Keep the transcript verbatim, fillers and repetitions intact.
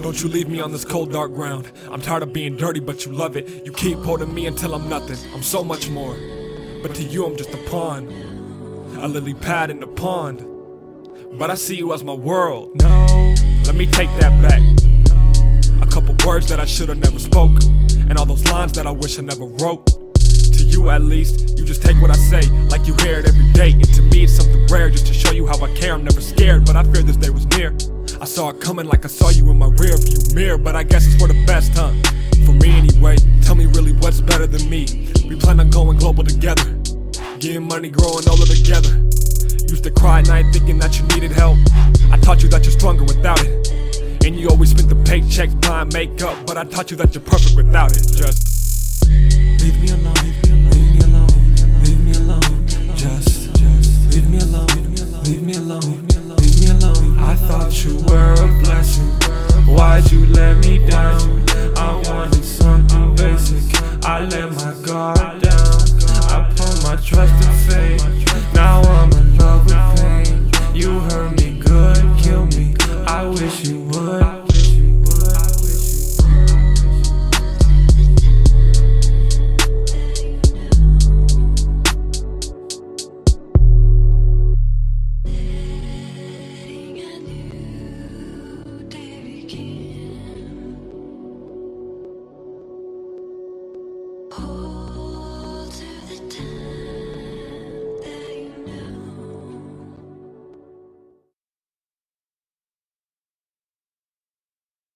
Don't you leave me on this cold dark ground. I'm tired of being dirty but you love it. You keep holding me until I'm nothing. I'm so much more, but to you I'm just a pawn, a lily pad in the pond. But I see you as my world. No, let me take that back. A couple words that I should've never spoke, and all those lines that I wish I never wrote. To you at least, you just take what I say like you hear it every day. And to me it's something rare, just to show you how I care. I'm never scared, but I fear this day was near. I saw it coming like I saw you in my rear view mirror. But I guess it's for the best, huh? For me anyway. Tell me really what's better than me. We plan on going global together, getting money, growing older together. Used to cry at night thinking that you needed help. I taught you that you're stronger without it, and you always spent the paychecks buying makeup. But I taught you that you're perfect without it. Just leave me alone, leave me alone, leave me alone. Just, just leave me alone, leave me alone, leave me alone. I thought you were a blessing, why'd you let me down? I wanted something basic, I let my guard down. I put my trust in faith, now I'm in love with pain. You hurt me good, kill me, I wish you would.